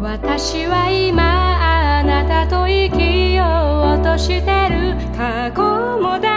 私は今あなたと生きようとしてる。過去も